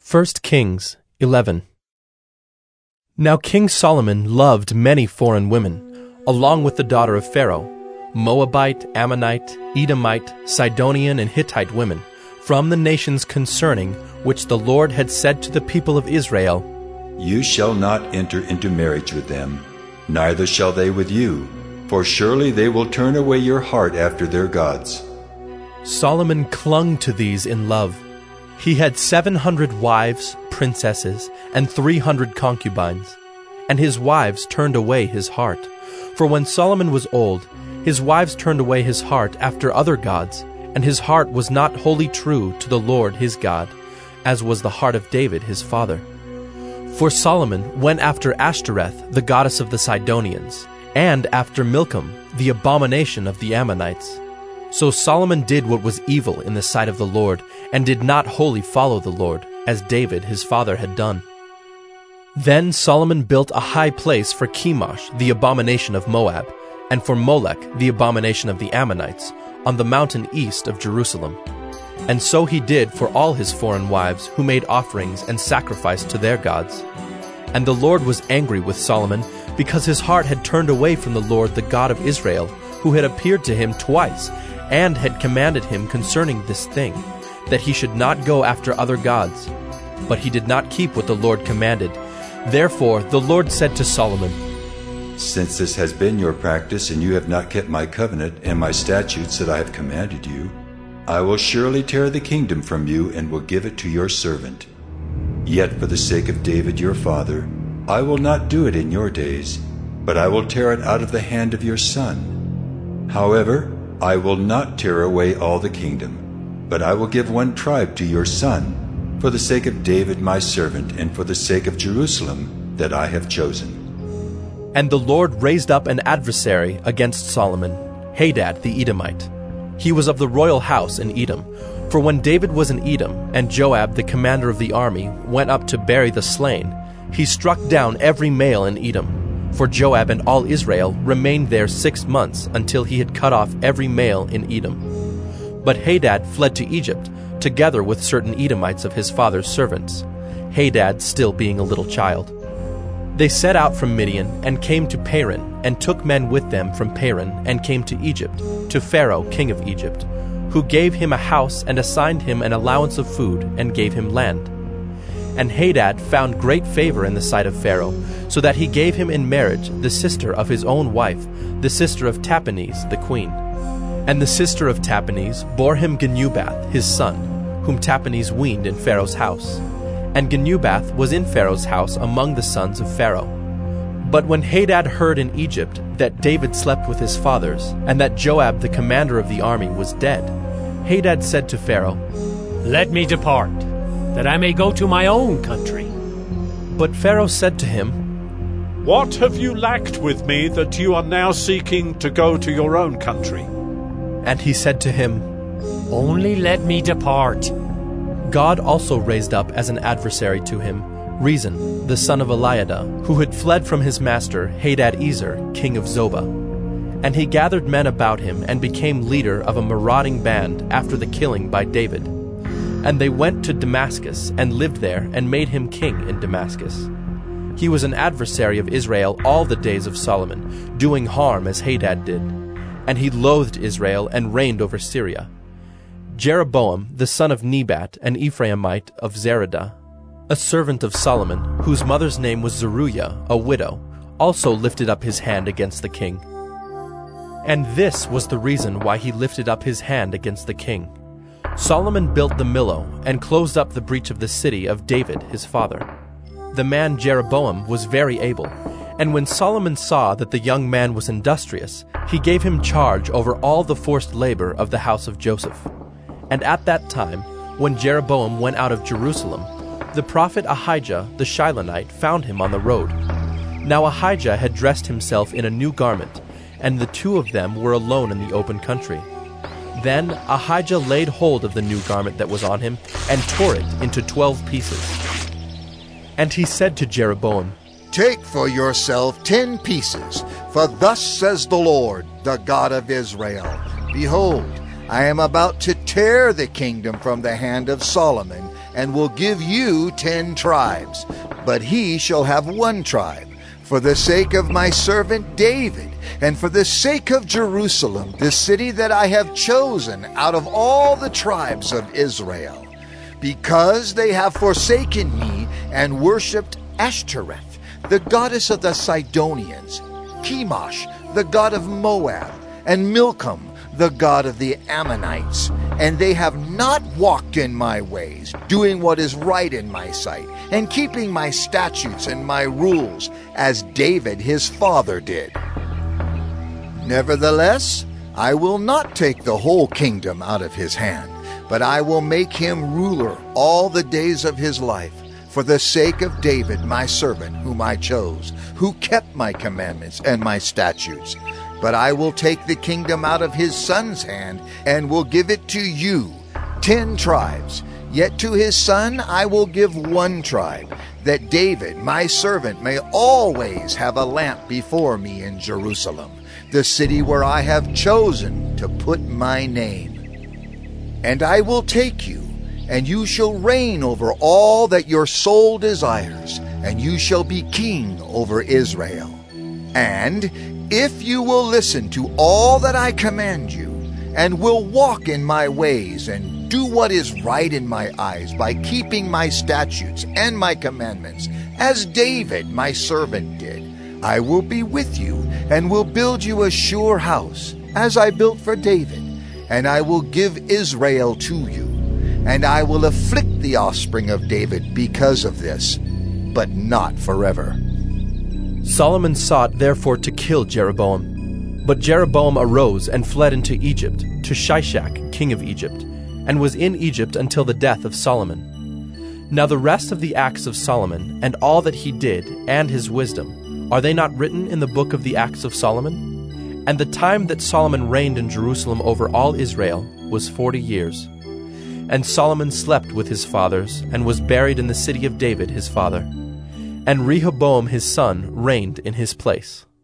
1 Kings 11. Now King Solomon loved many foreign women, along with the daughter of Pharaoh, Moabite, Ammonite, Edomite, Sidonian, and Hittite women, from the nations concerning which the Lord had said to the people of Israel, You shall not enter into marriage with them, neither shall they with you, for surely they will turn away your heart after their gods. Solomon clung to these in love. He had 700 wives, princesses, and 300 concubines. And his wives turned away his heart. For when Solomon was old, his wives turned away his heart after other gods, and his heart was not wholly true to the Lord his God, as was the heart of David his father. For Solomon went after Ashtoreth, the goddess of the Sidonians, and after Milcom, the abomination of the Ammonites. So Solomon did what was evil in the sight of the Lord, and did not wholly follow the Lord, as David his father had done. Then Solomon built a high place for Chemosh, the abomination of Moab, and for Molech, the abomination of the Ammonites, on the mountain east of Jerusalem. And so he did for all his foreign wives, who made offerings and sacrificed to their gods. And the Lord was angry with Solomon, because his heart had turned away from the Lord the God of Israel, who had appeared to him twice, and had commanded him concerning this thing, that he should not go after other gods. But he did not keep what the Lord commanded. Therefore the Lord said to Solomon, Since this has been your practice, and you have not kept my covenant and my statutes that I have commanded you, I will surely tear the kingdom from you and will give it to your servant. Yet for the sake of David your father, I will not do it in your days, but I will tear it out of the hand of your son. However, I will not tear away all the kingdom, but I will give one tribe to your son, for the sake of David my servant, and for the sake of Jerusalem that I have chosen. And the Lord raised up an adversary against Solomon, Hadad the Edomite. He was of the royal house in Edom. For when David was in Edom, and Joab the commander of the army went up to bury the slain, he struck down every male in Edom. For Joab and all Israel remained there 6 months, until he had cut off every male in Edom. But Hadad fled to Egypt, together with certain Edomites of his father's servants, Hadad still being a little child. They set out from Midian, and came to Paran, and took men with them from Paran, and came to Egypt, to Pharaoh king of Egypt, who gave him a house, and assigned him an allowance of food, and gave him land. And Hadad found great favor in the sight of Pharaoh, so that he gave him in marriage the sister of his own wife, the sister of Tahpenes the queen. And the sister of Tahpenes bore him Genubath his son, whom Tahpenes weaned in Pharaoh's house. And Genubath was in Pharaoh's house among the sons of Pharaoh. But when Hadad heard in Egypt that David slept with his fathers, and that Joab the commander of the army was dead, Hadad said to Pharaoh, Let me depart, that I may go to my own country. But Pharaoh said to him, What have you lacked with me that you are now seeking to go to your own country? And he said to him, Only let me depart. God also raised up as an adversary to him Rezon, the son of Eliada, who had fled from his master Hadad-ezer, king of Zobah. And he gathered men about him, and became leader of a marauding band after the killing by David. And they went to Damascus, and lived there, and made him king in Damascus. He was an adversary of Israel all the days of Solomon, doing harm as Hadad did. And he loathed Israel, and reigned over Syria. Jeroboam, the son of Nebat, an Ephraimite of Zeradah, a servant of Solomon, whose mother's name was Zeruiah, a widow, also lifted up his hand against the king. And this was the reason why he lifted up his hand against the king. Solomon built the Millo, and closed up the breach of the city of David his father. The man Jeroboam was very able, and when Solomon saw that the young man was industrious, he gave him charge over all the forced labor of the house of Joseph. And at that time, when Jeroboam went out of Jerusalem, the prophet Ahijah the Shilonite found him on the road. Now Ahijah had dressed himself in a new garment, and the two of them were alone in the open country. Then Ahijah laid hold of the new garment that was on him, and tore it into 12 pieces. And he said to Jeroboam, Take for yourself 10 pieces, for thus says the Lord, the God of Israel, Behold, I am about to tear the kingdom from the hand of Solomon, and will give you 10 tribes. But he shall have 1 tribe, for the sake of my servant David, and for the sake of Jerusalem, the city that I have chosen out of all the tribes of Israel. Because they have forsaken me and worshipped Ashtoreth, the goddess of the Sidonians, Chemosh, the god of Moab, and Milcom, the god of the Ammonites. And they have not walked in my ways, doing what is right in my sight, and keeping my statutes and my rules, as David his father did. Nevertheless, I will not take the whole kingdom out of his hand, but I will make him ruler all the days of his life, for the sake of David my servant, whom I chose, who kept my commandments and my statutes. But I will take the kingdom out of his son's hand, and will give it to you, 10 tribes. Yet to his son I will give 1 tribe, that David my servant may always have a lamp before me in Jerusalem, the city where I have chosen to put my name. And I will take you, and you shall reign over all that your soul desires, and you shall be king over Israel. And if you will listen to all that I command you, and will walk in my ways, and do what is right in my eyes by keeping my statutes and my commandments, as David my servant did, I will be with you, and will build you a sure house, as I built for David. And I will give Israel to you, and I will afflict the offspring of David because of this, but not forever. Solomon sought therefore to kill Jeroboam. But Jeroboam arose and fled into Egypt, to Shishak, king of Egypt, and was in Egypt until the death of Solomon. Now the rest of the acts of Solomon, and all that he did, and his wisdom, are they not written in the book of the acts of Solomon? And the time that Solomon reigned in Jerusalem over all Israel was 40 years. And Solomon slept with his fathers, and was buried in the city of David his father. And Rehoboam his son reigned in his place.